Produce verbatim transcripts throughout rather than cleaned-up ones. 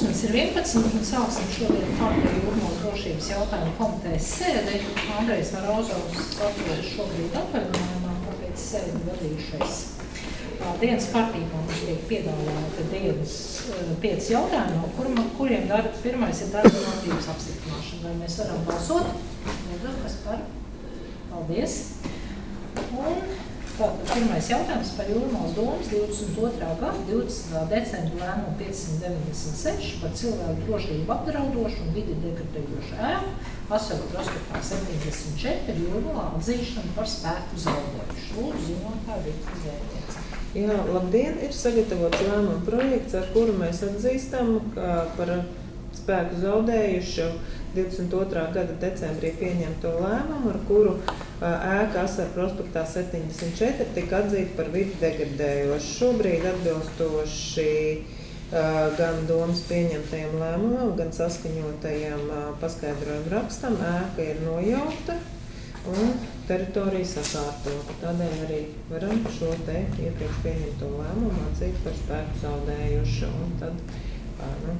pulkstenis ir vienpadsmit un sāksim šodien kārtēju Jūrmālas drošības jautājumu komitejas sēdi. Andrejs Marozovs atvedas šobrīd atvaļinājumā, tāpēc sēdi vadījušais. Dienas kārtībā mums tiek piedāvāta dienas pieci jautājumi, no kur, kuriem darba, pirmais ir darba kārtības apstiprināšana. Vai mēs varam balsot? Lūdzu, kas par? Paldies. Un tātad pirmais jautājums par Jūrmālas domas divdesmit otrā gada divdesmitā decembra lēmumu piecsimt deviņdesmit seši par cilvēku drošību apdraudošu un vidi degradējošu ēku, Asaru prospektā septiņdesmit četri Jūrmalā atzīšanu par spēku zaudējuši. Lūdzu, zinot, kā bija izvērties. Jā, labdien, ir sagatavots lēmuma projekts, ar kuru mēs atzīstam, ka par spēku zaudējušu divdesmit otrā gada decembrī pieņemto lēmumu, ar kuru ēka Asaru prospektā septiņdesmit četri tika atzīta par vidi degradējošu. Šobrīd atbilstoši gan domas pieņemtajam lēmumam, gan saskaņotajam paskaidrojumu rakstam, ēka ir nojaukta un teritorija sakārtota. Tādēļ arī varam šo te iepriekš pieņemto lēmumu atzīt par spēku zaudējušu un tad, nu,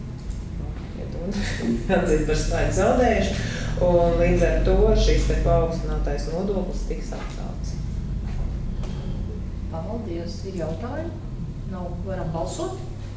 atzīt par spēku zaudējušu, un līdz ar to šis te paaugstinātais nodoklis tiks atcelts. Paldies, ir jautājumi? Nav, varam balsot?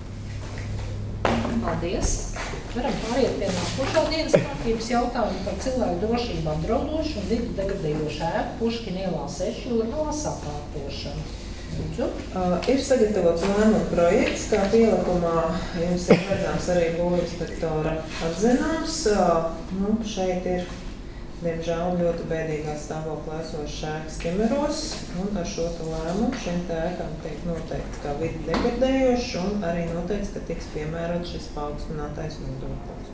Paldies. Varam pāriet pie nākošā dienas kārtības jautājumu par cilvēku drošību apdraudošu un vidi degradējošu ēku Puškina ielā seši Jūrmalā sakārtošanu. Lūdzu. Uh, ir sagatavots lēmuma projekts, kā pielikumā jums ir redzams arī būvinspektora atzinums. Uh, nu, šeit ir, diemžēl, ļoti bēdīgā stāvoklā esošas ēkas Kemeros, un ar šo lēmumu šim ēkām tiek noteikts kā vidi degradējošs un arī noteikts, ka tiks piemērots šis paaugstinātais nodoklis.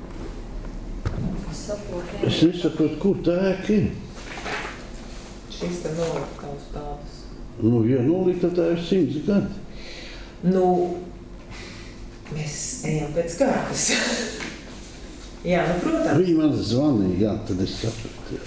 Es nesaprotu, kur tā ēka ir? Šis te nolikta uz tādas. Nu, ja nolikta, tā ir simts gadi. Nu, mēs ejam pēc kārtas. Jā, nu, protams. Viņi man zvanīja, jā, tad es sapratu.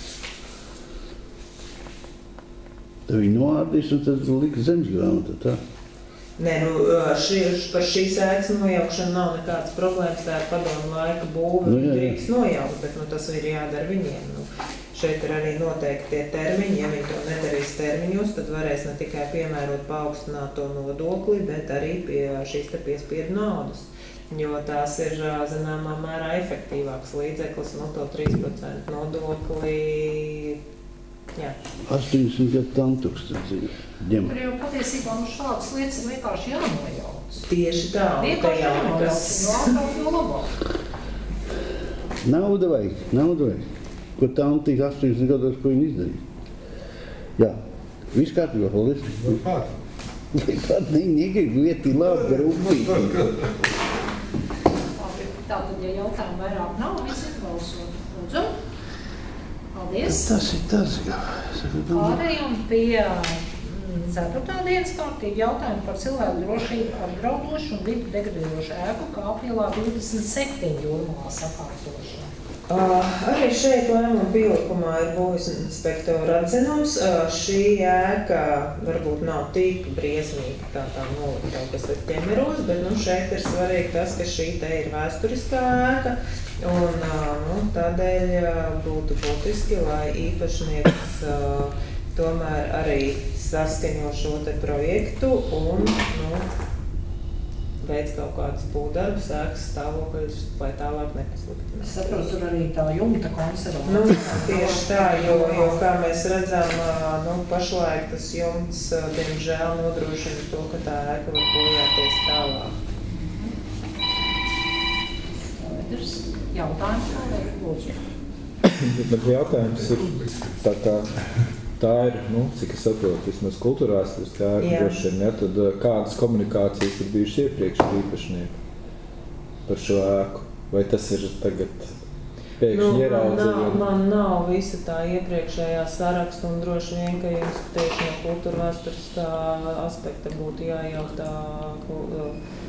Tad viņi noārdīs un tad lika zemesgrāmata, tā? Nē, nu, šī, par šīs ēkas nojaukšanu nav nekādas problēmas, tā ir padomu laika būve, nu, jā, jā. drīkst nojaukt, bet nu, tas ir jādara viņiem. Nu, šeit ir arī noteikti tie termiņi, ja viņi to nedarīs termiņos, tad varēs ne tikai piemērot paaugstināto nodokli, bet arī pie šīs te piespiedu naudas. Jo tās ir, zināmā mērā, efektīvāks līdzeklis, no to trīs procentu nodokli. Jā. astoņdesmit gadu tantūkstens ņem. Tur jau patiesībā mums šādas lietas ir vienkārši jānojauc. Tieši tā. Vienkārši jānojauc, jo ātrāk jo labāk. Nauda vajag, nauda vajag. Ko tantīk astoņdesmit gados, ko viņi izdarīja. Jā, viss kārtībā, paldies. Pat negrib vietī labi rūpīgi. Tātad, ja jautājumu vairāk nav, mēs ir balsot. Lūdzu. Paldies. Tas ir tas, kā. Pārējām pie ceturtā dienas kārtība jautājumu par cilvēku drošību apdraudošu un vidu degradējošu ēku Kāpjelā divdesmit septiņi Jūrmalā sakārtošanu. Uh, arī šeit lēmuma pielikumā ir būvinspektora atzinums. Uh, šī ēka varbūt nav tik briesmīga kā tā nolikta, kas ir Ķemeros, bet nu, šeit ir svarīgi tas, ka šī te ir vēsturiskā ēka. Un uh, nu, tādēļ uh, būtu būtiski, lai īpašnieks uh, tomēr arī saskaņo šo te projektu un nu, veids kaut kādas būvdarbus, ēkas stāvokļus, lai tālāk nepasliktinās. Es saprotu, tur arī tā jumta konservācija. Nu, tieši tā, jo, jo kā mēs redzam, nu, pašlaik tas jumts, diemžēl, nodrošina to, ka tā ēka var bojāties tālāk. Skaidrs. Jautājums kādēļ, lūdzu. Bet jautājums ir tā kā tā ir, nu, cik es saprotu, vismaz kultūrās, tā ir droši vien, ja, tad kādas komunikācijas ir bijušas iepriekš ar īpašnieku par šo ēku? Vai tas ir tagad pēkšņi nu, ieraudzījumi? Man, man nav visa tā iepriekšējā saraksta un droši vien, ka jums tieši no kultūra vēsturiskā aspekta būtu jājautā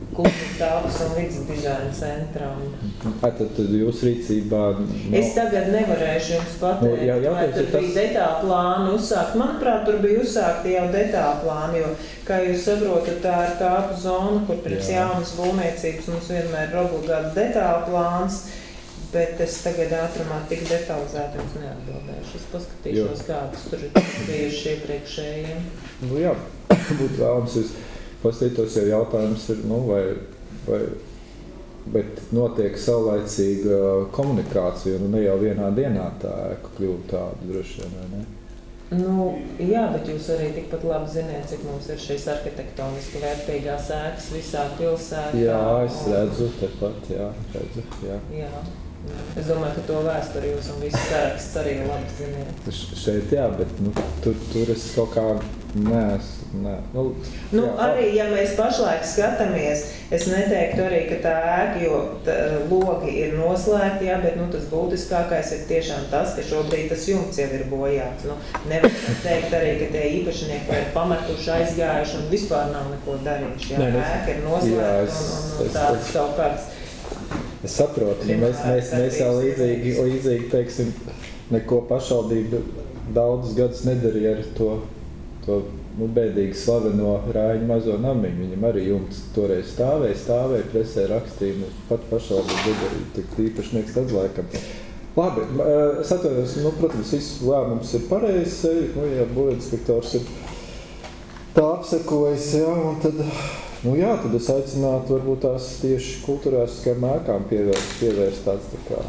kultūra telpas un vidas dizaina centram. Tad, tad jūs rīcībā... No... Es tagad nevarēšu jums pateikt, no, jā, jā, vai tur tas... bija detāla plāna uzsākt. Manuprāt, tur bija uzsākti jau detāla plāni, jo, kā jūs saprotat, tā ir kāpu zona, kur pirms jā. jaunas būvniecības mums vienmēr ir obligāts detāla plāns, bet es tagad ātrumā tik detalizēti jums neatbildēšu. Es paskatīšos, kādas tur ir bijuši iepriekšējiem. Nu jā, būtu vēlams, jūs paskatītos jau jautājums ir, nu, vai, vai bet notiek saulaicīga komunikācija, nu ne jau vienā dienā tā ēka kļūtu tāda droši vien, vai ne? Nu, jā, bet jūs arī tikpat labi ziniet, cik mums ir šīs arhitektoniski vērtīgās ēkas visā pilsētā. Jā, es redzu, tepat, jā, redzu, jā. Jā. Es domāju, ka to vēsturi jūs un visu sēraksts arī labi ziniet. Šeit jā, bet nu, tur, tur es kaut kā neesmu, nē. Nu, nu jā, arī, ja mēs pašlaik skatāmies, es neteiktu arī, ka tā ēka, jo tā, logi ir noslēgti, jā, bet nu, tas būtiskākais ir tiešām tas, ka šobrīd tas jumts jau ir bojāts. Nu, nevar teikt arī, ka tie īpašnieki ir pametuši, aizgājuši un vispār nav neko darījuši. Jā, nē, ēka ir noslēgta un, un, un tāds kaut kāds. Es saprotu, ja mēs, mēs, mēs jau līdzīgi, līdzīgi, teiksim, neko pašvaldība daudzus gadus nedarīja ar to, to nu, bēdīgi slaveno Rāņu mazo namiņu. Viņam arī jumts toreiz stāvēja, stāvēja, presē rakstīja, pat pašvaldība nedarīja, tik īpašnieks tad laikam. Labi, es atvainojos, nu, protams, viss lēmums ir pareizs, nu, ja būvinspektors ir tā apsekojis, jā, un tad... Nu jā, tad es aicinātu varbūt tās tieši kultūrāstiskajām ēkām pievērst, pievērst tāds tā kā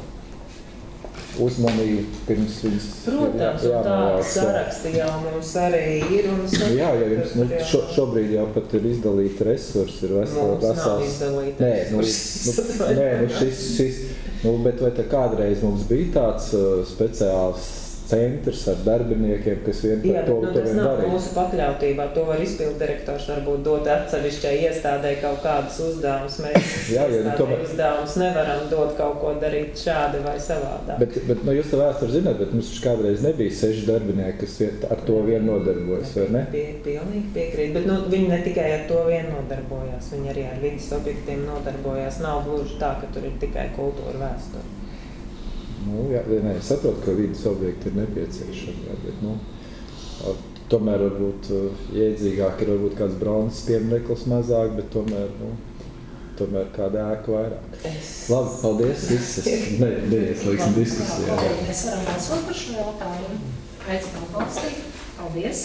uzmanību pirms viņas... Protams, jā, un tā saraksti jau mums arī ir un... Jā, ja jums nu, šo, šobrīd jau pat ir izdalīti resursi, ir vesels... Mums vesels, nav izdalīti nē, nu, nu, nē, nu šis, šis, nu, bet vai tā kādreiz mums bija tāds uh, speciāls centrs ar darbiniekiem, kas vien par to, nu, to vien darīja. Jā, bet tas nav mūsu pakļautībā. To var izpildu direktors varbūt dot atsevišķai iestādē kaut kādus uzdevumus. Mēs jā, jā, nu, tomēr... uzdevumus nevaram dot kaut ko darīt šādi vai savādāk. Bet, bet nu, jūs tā vēsturi zināt, bet mums kādreiz nebija seši darbinieki, kas ar to vien nodarbojas, vai ne? Pie, pilnīgi piekrīt, bet nu, viņi ne tikai ar to vien nodarbojās, viņi arī ar vidas objektiem nodarbojās. Nav gluži tā, ka tur ir tikai kultūra vēsture. Nu, jā, nē, es saprotu, ka vidas objekti ir nepieciešami, jā, bet, nu, tomēr varbūt jēdzīgāk ir varbūt kāds bronzas piemineklis mazāk, bet tomēr, nu, tomēr kāda ēka vairāk. Es... Labi, paldies, viss, es ne, neieslēgsim diskusijā. Mēs varam balsot par šo jautājumu. Aicināt balstīt. Paldies.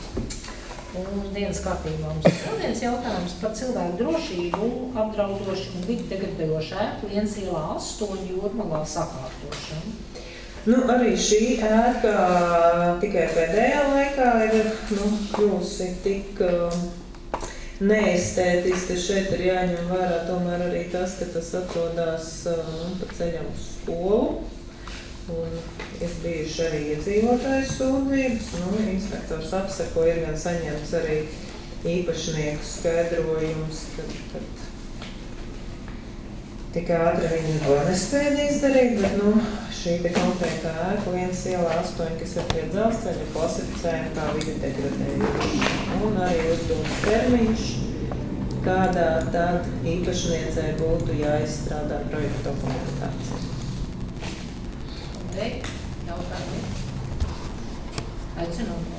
Un dienas kārtībā mums ir vēl viens jautājums par cilvēku drošību, apdraudošu un vidi degradējošu ēku Lienas ielā astoņi Jūrmalā sakārtošanu. Nu, arī šī ēka tikai pēdējā laikā ir nu, kļūsi tik uh, neestētiski. Šeit ir jāņem vērā tomēr arī tas, ka tas atrodas uh, pa ceļam uz skolu. Un ir bijuši arī iedzīvotāju sūdzības. Nu, inspektors apseko, ir gan saņemts arī īpašnieku skaidrojums, kad, kad tik ātri viņi to nespēja izdarīt, bet nu, šī te konkrētā ēka Lienas ielā astoņi, kas ir pie dzelzceļa, klasificējama kā vidi degradējoša. Un arī uzdevums termiņš, kādā tad īpašniecei būtu jāizstrādā projekta dokumentācija. Jautājumi. Aicinām.